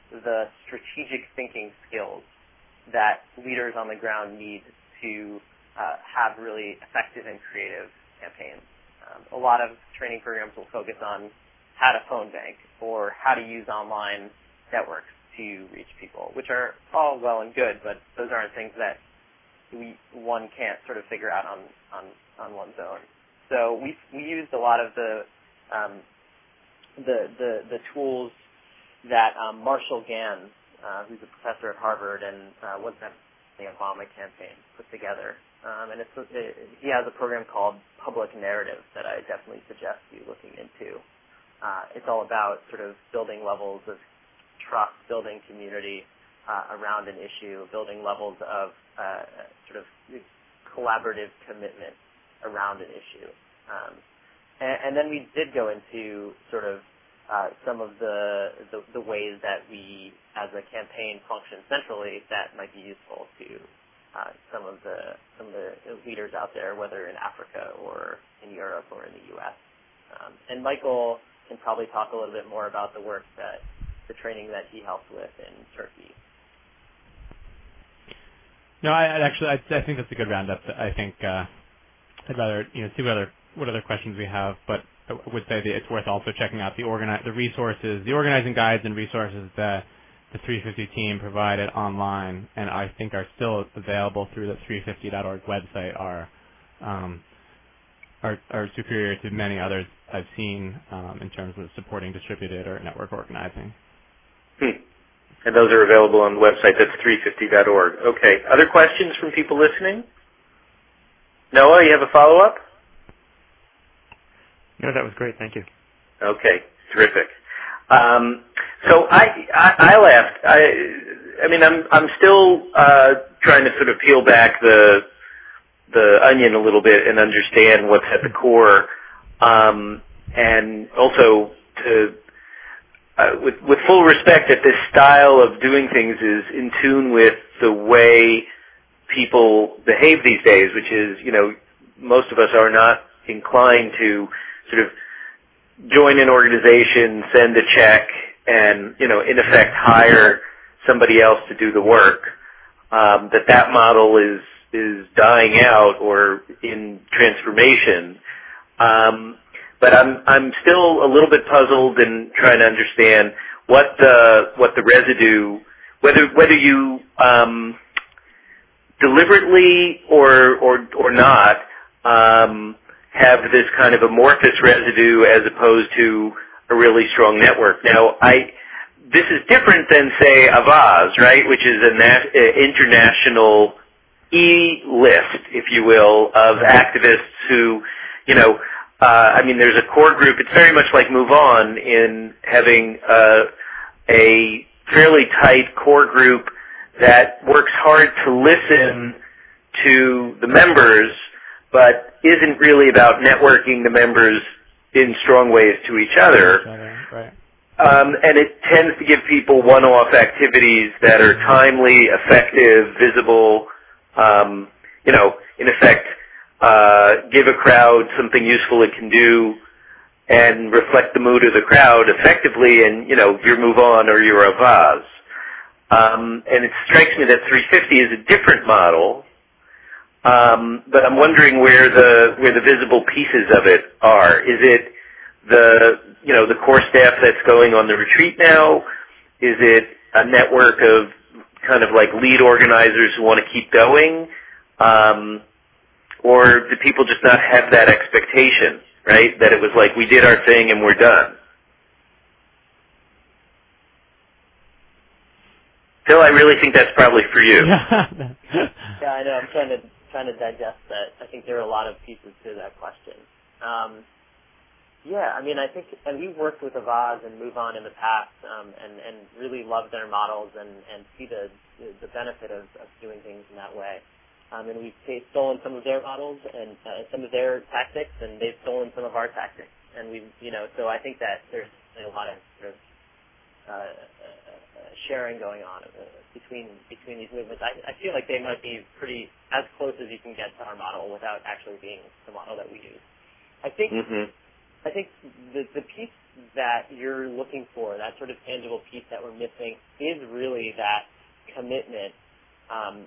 the strategic thinking skills that leaders on the ground need to uh, have really effective and creative campaigns. Um, a lot of training programs will focus on how to phone bank or how to use online networks to reach people, which are all well and good, but those aren't things that we one can't sort of figure out on, on, on one's own. So we we used a lot of the um, the, the the tools that um, Marshall Gans, uh, who's a professor at Harvard and uh, was at the Obama campaign, put together. Um, and it's, it, he has a program called Public Narrative that I definitely suggest you looking into. Uh, it's all about sort of building levels of trust, building community uh, around an issue, building levels of uh, sort of collaborative commitment around an issue. Um, and, and then we did go into sort of uh, some of the, the the ways that we, as a campaign, function centrally that might be useful to Uh, some of the some of the leaders out there, whether in Africa or in Europe or in the U S Um, and Michael can probably talk a little bit more about the work that the training that he helped with in Turkey. No, I, I actually I, I think that's a good roundup. I think uh, I'd rather you know see what other what other questions we have, but I would say that it's worth also checking out the organi- the resources, the organizing guides and resources that the three fifty team provided online, and I think are still available through the three fifty dot org website, are um, are, are superior to many others I've seen um, in terms of supporting distributed or network organizing. Hmm. And those are available on the website. That's three fifty dot org. Okay. Other questions from people listening? Noah, you have a follow-up? No, that was great. Thank you. Okay. Terrific. Um, so I, I, I laughed. I, I mean, I'm, I'm still uh, trying to sort of peel back the, the onion a little bit and understand what's at the core, um, and also to, uh, with, with full respect that this style of doing things is in tune with the way people behave these days, which is, you know, most of us are not inclined to sort of join an organization, send a check, and, you know, in effect hire somebody else to do the work. Um, that that model is is dying out or in transformation. Um, but I'm I'm still a little bit puzzled and trying to understand what the what the residue, whether whether you um, deliberately or or or not. Um, have this kind of amorphous residue as opposed to a really strong network. Now, I this is different than, say, Avaaz, right, which is an international e-list, if you will, of activists who, you know, uh, I mean, there's a core group. It's very much like Move On in having uh, a fairly tight core group that works hard to listen to the members, but isn't really about networking the members in strong ways to each other. Right. Um, and it tends to give people one-off activities that are timely, effective, visible, um, you know, in effect, uh, give a crowd something useful it can do and reflect the mood of the crowd effectively, and, you know, you're Move On or you're Avaaz. Um, and it strikes me that three fifty is a different model. Um, but I'm wondering where the where the visible pieces of it are. Is it the you know the core staff that's going on the retreat now? Is it a network of kind of like lead organizers who want to keep going, um, or do people just not have that expectation? Right, that it was like we did our thing and we're done. Phil, I really think that's probably for you. Yeah, I know. I'm trying to. trying to digest that. I think there are a lot of pieces to that question. Um, yeah, I mean, I think, and we've worked with Avaaz and Move On in the past, um, and, and really love their models and, and see the the benefit of, of doing things in that way. Um, and we've stolen some of their models and uh, some of their tactics, and they've stolen some of our tactics. And we, you know, so I think that there's a lot of sort of uh, sharing going on uh, between between these movements. I, I feel like they might be pretty as close as you can get to our model without actually being the model that we use. I think mm-hmm. I think the, the piece that you're looking for, that sort of tangible piece that we're missing, is really that commitment um,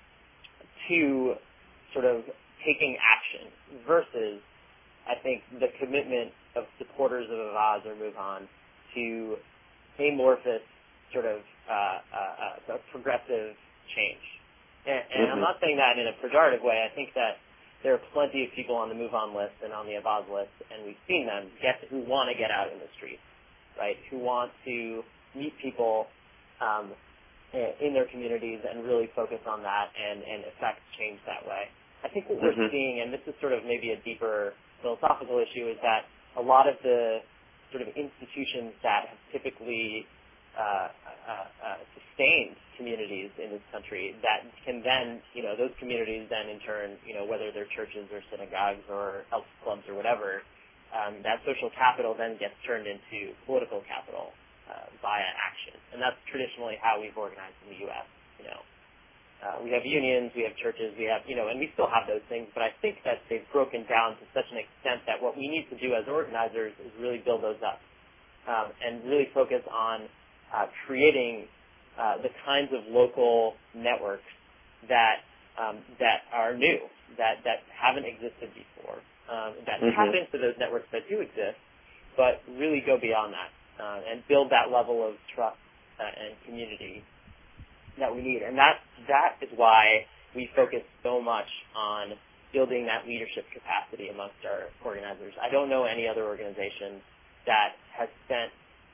to sort of taking action versus, I think, the commitment of supporters of Avaaz or MoveOn to amorphous sort of uh, uh, uh, progressive change. And, and mm-hmm. I'm not saying that in a pejorative way. I think that there are plenty of people on the MoveOn list and on the Avaaz list, and we've seen them get who want to get out in the streets, right? Who want to meet people um, in their communities and really focus on that and, and affect change that way. I think what mm-hmm. we're seeing, and this is sort of maybe a deeper philosophical issue, is that a lot of the sort of institutions that have typically uh, uh, uh, sustained communities in this country that can then, you know, those communities then in turn, you know, whether they're churches or synagogues or health clubs or whatever, um, that social capital then gets turned into political capital uh, via action. And that's traditionally how we've organized in the U S, you know. Uh, we have unions, we have churches, we have, you know, and we still have those things, but I think that they've broken down to such an extent that what we need to do as organizers is really build those up um, and really focus on uh, creating uh, the kinds of local networks that um, that are new, that, that haven't existed before, um, that mm-hmm. tap into those networks that do exist, but really go beyond that uh, and build that level of trust uh, and community that we need. And that that is why we focus so much on building that leadership capacity amongst our organizers. I don't know any other organization that has spent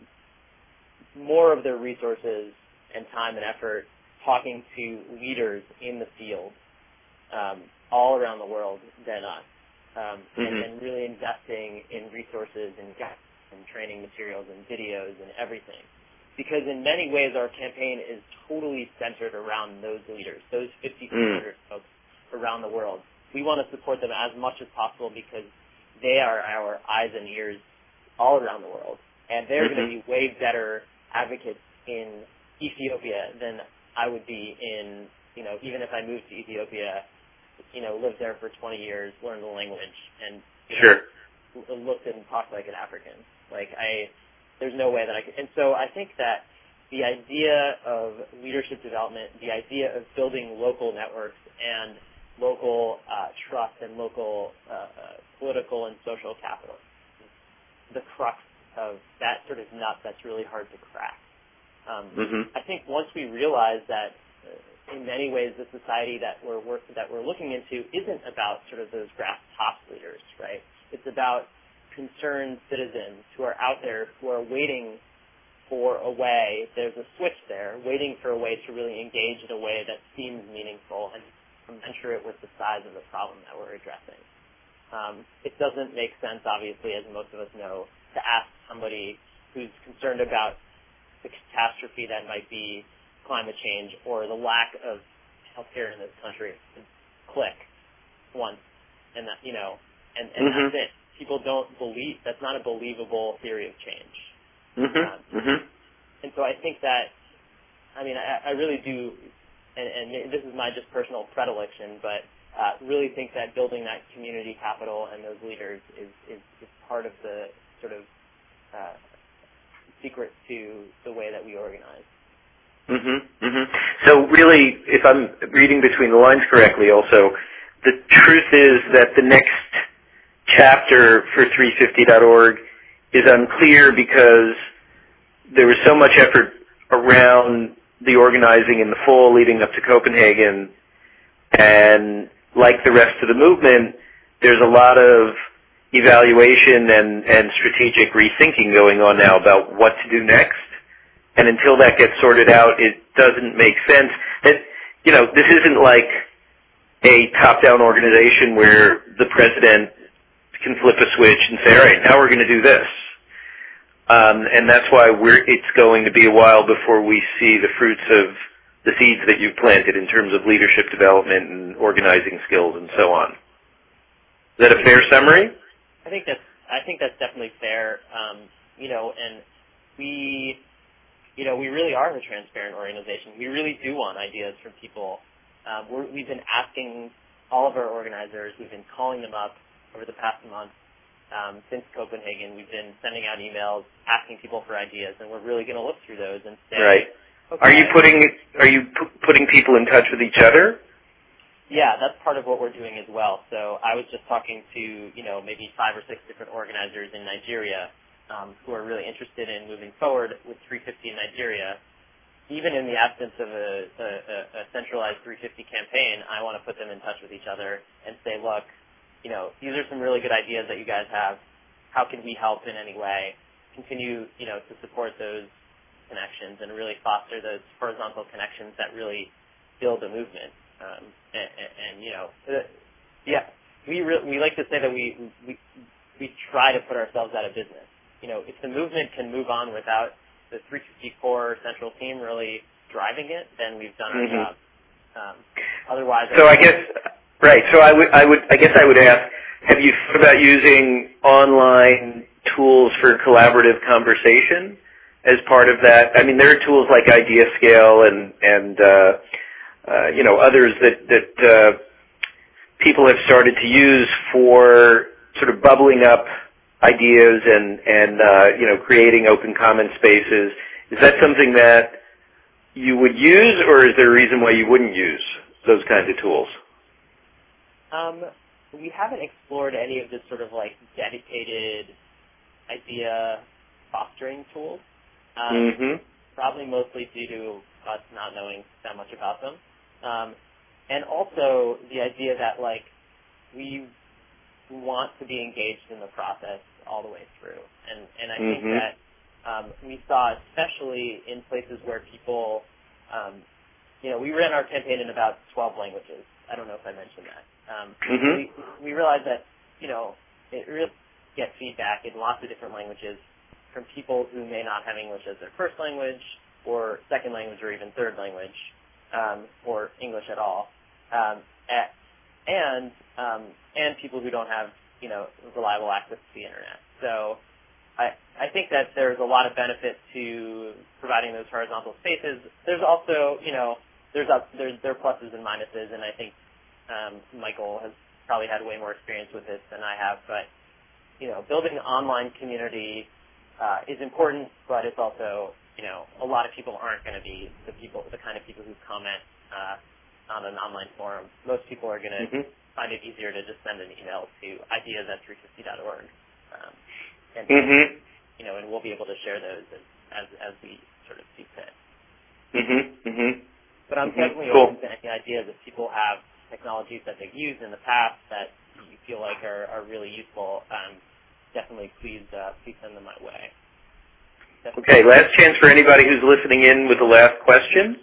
more of their resources and time and effort talking to leaders in the field um, all around the world than us, um, mm-hmm. and, and really investing in resources and and training materials and videos and everything. Because in many ways our campaign is totally centered around those leaders, those fifty hundred mm. folks around the world. We want to support them as much as possible because they are our eyes and ears all around the world. And they're mm-hmm. going to be way better advocates in Ethiopia than I would be in, you know, even if I moved to Ethiopia, you know, lived there for twenty years, learned the language, and you sure. know, looked and talked like an African. Like, I... There's no way that I could. And so I think that the idea of leadership development, the idea of building local networks and local uh, trust and local uh, uh, political and social capital, the crux of that sort of nut that's really hard to crack. Um, mm-hmm. I think once we realize that uh, in many ways the society that we're work, that we're looking into isn't about sort of those grass top leaders, right? It's about concerned citizens who are out there who are waiting for a way, there's a switch there, waiting for a way to really engage in a way that seems meaningful and commensurate with the size of the problem that we're addressing. Um, it doesn't make sense, obviously, as most of us know, to ask somebody who's concerned about the catastrophe that might be climate change or the lack of healthcare in this country to click once and that, you know, and, and mm-hmm. that's it. People don't believe, that's not a believable theory of change. Mm-hmm. Um, mm-hmm. And so I think that, I mean, I, I really do, and, and this is my just personal predilection, but uh, really think that building that community capital and those leaders is, is, is part of the sort of uh, secret to the way that we organize. Mm-hmm. Mm-hmm. So really, if I'm reading between the lines correctly also, the truth is that the next chapter for three fifty dot org is unclear because there was so much effort around the organizing in the fall leading up to Copenhagen, and like the rest of the movement, there's a lot of evaluation and, and strategic rethinking going on now about what to do next. And until that gets sorted out, it doesn't make sense. And, you know, this isn't like a top-down organization where the president can flip a switch and say, all right, now we're going to do this. Um, and that's why we're, it's going to be a while before we see the fruits of the seeds that you've planted in terms of leadership development and organizing skills and so on. Is that a fair summary? I think that's, I think that's definitely fair. Um, you know, and we, you know, we really are a transparent organization. We really do want ideas from people. Um, we're, we've been asking all of our organizers, we've been calling them up over the past month um, since Copenhagen, we've been sending out emails asking people for ideas, and we're really going to look through those and say, right. Okay, are you putting are you p- putting people in touch with each other? Yeah, that's part of what we're doing as well. So I was just talking to, you know, maybe five or six different organizers in Nigeria um, who are really interested in moving forward with three fifty in Nigeria. Even in the absence of a, a, a centralized three fifty campaign, I want to put them in touch with each other and say, look, you know, these are some really good ideas that you guys have. How can we help in any way? Continue, you know, to support those connections and really foster those horizontal connections that really build a movement. Um, and, and, and, you know, uh, yeah, we re- we like to say that we, we we try to put ourselves out of business. You know, if the movement can move on without the three fifty core central team really driving it, then we've done our mm-hmm. job. Um, otherwise, so I, I guess right. So I would I would I guess I would ask: have you thought about using online tools for collaborative conversation as part of that? I mean, there are tools like IdeaScale and and uh, uh, you know others that that uh, people have started to use for sort of bubbling up ideas and, and uh, you know, creating open common spaces. Is that something that you would use, or is there a reason why you wouldn't use those kinds of tools? Um, we haven't explored any of the sort of like dedicated idea fostering tools. Um, mm-hmm. Probably mostly due to us not knowing that much about them. Um, and also the idea that like we want to be engaged in the process all the way through. And, and I mm-hmm. think that um, we saw, especially in places where people, um, you know, we ran our campaign in about twelve languages. I don't know if I mentioned that. Um, mm-hmm. we, we realized that, you know, it really get feedback in lots of different languages from people who may not have English as their first language or second language or even third language um, or English at all. Um, at, and um, and people who don't have, you know, reliable access to the internet. So I I think that there's a lot of benefit to providing those horizontal spaces. There's also, you know, there's up there's there are pluses and minuses, and I think um, Michael has probably had way more experience with this than I have. But you know, building an online community uh, is important, but it's also, you know, a lot of people aren't going to be the people, the kind of people who comment Uh, on an online forum. Most people are going to mm-hmm. find it easier to just send an email to ideas at three fifty dot org. Um, and, mm-hmm. you know, and we'll be able to share those as, as, as we sort of see fit. Mm-hmm. Mm-hmm. But I'm mm-hmm. definitely cool. open to any ideas if people have technologies that they've used in the past that you feel like are, are really useful. Um, definitely please, uh, please send them my way. Definitely. Okay, last chance for anybody who's listening in with the last question.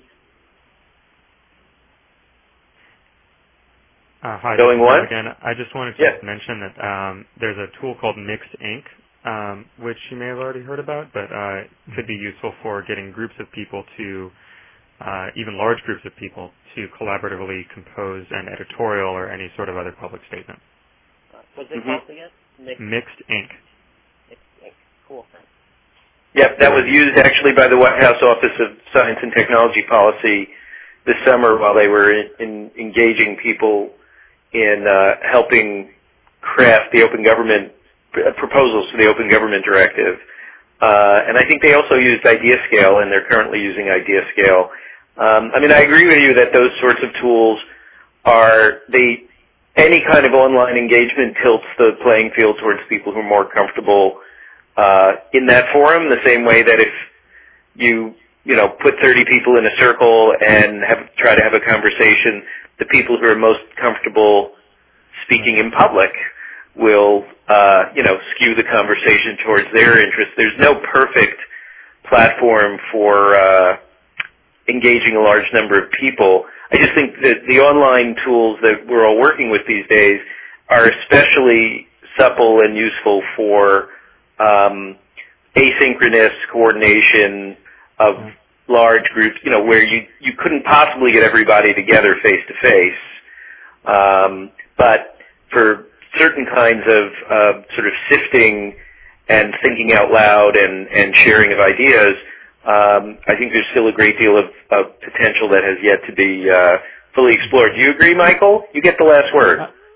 Uh, hi, Going once? Again, I just wanted to yes. mention that um, there's a tool called Mixed Ink, um, which you may have already heard about, but uh, could be useful for getting groups of people to, uh, even large groups of people, to collaboratively compose an editorial or any sort of other public statement. Uh, what's it mm-hmm. called again? Mixed, Mixed Ink. Mixed Ink. Cool, thanks. Yep, that was used actually by the White House Office of Science and Technology Policy this summer while they were in, in engaging people in uh, helping craft the open government uh, proposals for the Open Government Directive. Uh, and I think they also used IdeaScale, and they're currently using IdeaScale. Um, I mean, I agree with you that those sorts of tools are, they, any kind of online engagement tilts the playing field towards people who are more comfortable uh, in that forum, the same way that if you, you know, put thirty people in a circle and have, try to have a conversation, the people who are most comfortable speaking in public will, uh, you know, skew the conversation towards their interests. There's no perfect platform for uh, engaging a large number of people. I just think that the online tools that we're all working with these days are especially supple and useful for um, asynchronous coordination of large groups, you know, where you, you couldn't possibly get everybody together face to face. Um, but for certain kinds of uh, sort of sifting and thinking out loud and, and sharing of ideas, um, I think there's still a great deal of, of potential that has yet to be uh, fully explored. Do you agree, Michael? You get the last word. Uh,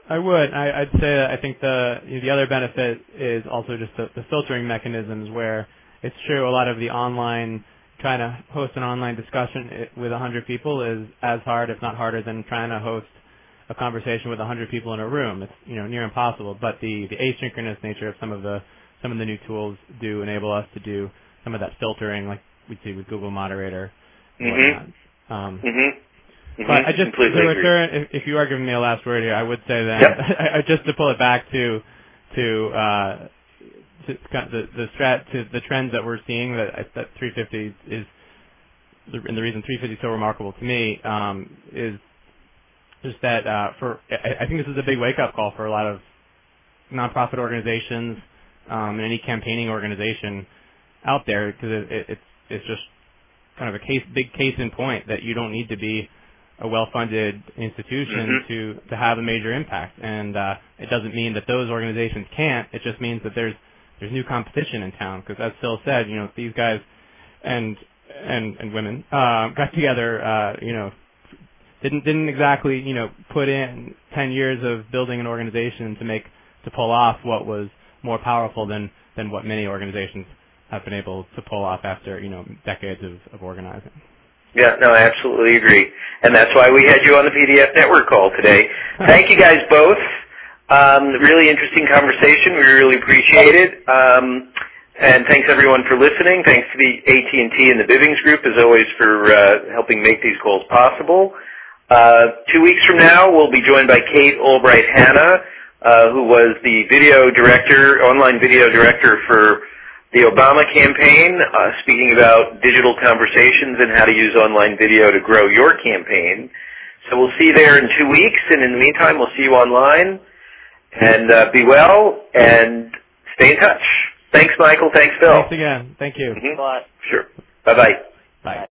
I would. I, I'd say that I think the you know, the other benefit is also just the, the filtering mechanisms, where it's true a lot of the online, trying to host an online discussion with one hundred people is as hard, if not harder, than trying to host a conversation with one hundred people in a room. It's you know near impossible. But the, the asynchronous nature of some of the some of the new tools do enable us to do some of that filtering, like we see with Google Moderator. And mm-hmm. whatnot. Um, mm-hmm. Mm-hmm. But I just, Completely to agree. return, if, if you are giving me a last word here, I would say that, yep. I, I, just to pull it back to, to, uh, to the, the strat, to the trends that we're seeing, that, that three fifty is, and the reason three fifty is so remarkable to me, um, is just that, uh, for, I, I think this is a big wake-up call for a lot of nonprofit organizations, um, and any campaigning organization out there, because it, it, it's, it's just kind of a case, big case in point that you don't need to be a well-funded institution mm-hmm. to, to have a major impact. And uh, it doesn't mean that those organizations can't. It just means that there's there's new competition in town. Because as Phil said, you know, these guys and and and women uh, got together, uh, you know, didn't didn't exactly you know put in ten years of building an organization to make to pull off what was more powerful than than what many organizations have been able to pull off after you know decades of, of organizing. Yeah, no, I absolutely agree. And that's why we had you on the P D F Network call today. Thank you guys both. Um, really interesting conversation. We really appreciate it. Um, and thanks everyone for listening. Thanks to the A T and T and the Bivings Group, as always, for uh, helping make these calls possible. Uh, two weeks from now, we'll be joined by Kate Albright-Hanna, uh, who was the video director, online video director for the Obama campaign, uh, speaking about digital conversations and how to use online video to grow your campaign. So we'll see you there in two weeks, and in the meantime, we'll see you online. And uh, be well, and stay in touch. Thanks, Michael. Thanks, Phil. Thanks again. Thank you. Mm-hmm. Sure. Bye-bye. Bye.